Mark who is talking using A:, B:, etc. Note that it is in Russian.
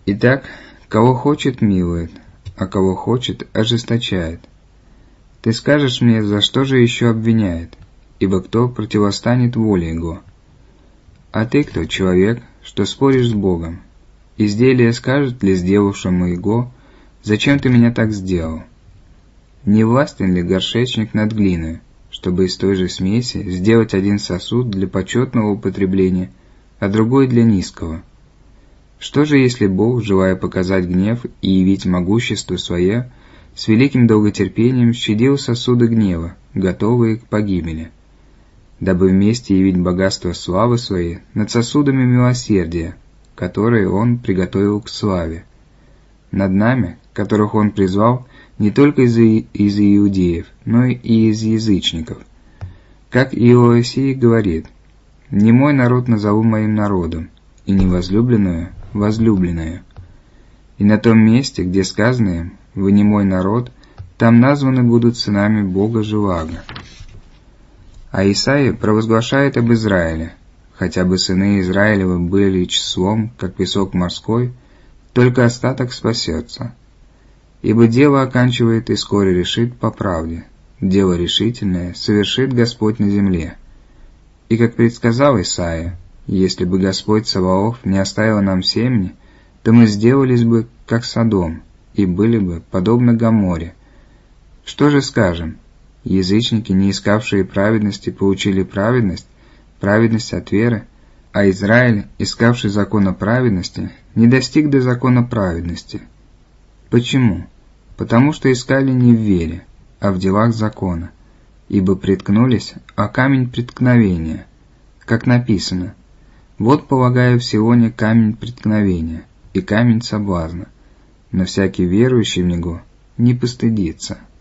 A: Итак, кого хочет, милует, а кого хочет, ожесточает. Ты скажешь мне, за что же еще обвиняет, ибо кто противостанет воле его? А ты кто, человек, что споришь с Богом? Изделие скажет ли сделавшему его, зачем ты меня так сделал? Не властен ли горшечник над глиной, чтобы из той же смеси сделать один сосуд для почетного употребления, а другой для низкого? Что же, если Бог, желая показать гнев и явить могущество свое, с великим долготерпением щадил сосуды гнева, готовые к погибели, дабы вместе явить богатство славы своей над сосудами милосердия, которые Он приготовил к славе, над нами, которых Он призвал не только из иудеев, но и из язычников. Как Иоасия говорит: «Не мой народ назову моим народом, и невозлюбленную – возлюбленную». И на том месте, где сказано им: «Вы не мой народ», там названы будут сынами Бога живаго. А Исаия провозглашает об Израиле: «Хотя бы сыны Израилевы были числом, как песок морской, только остаток спасется. Ибо дело оканчивает и вскоре решит по правде, дело решительное совершит Господь на земле». И как предсказал Исаия: «Если бы Господь Саваоф не оставил нам семени, то мы сделались бы, как Содом, и были бы подобны Гоморе». Что же скажем? Язычники, не искавшие праведности, получили праведность, праведность от веры, а Израиль, искавший закона праведности, не достиг до закона праведности. Почему? Потому что искали не в вере, а в делах закона, ибо приткнулись о камень преткновения, как написано: «Вот полагаю в Сионе камень преткновения и камень соблазна, но всякий верующий в него не постыдится».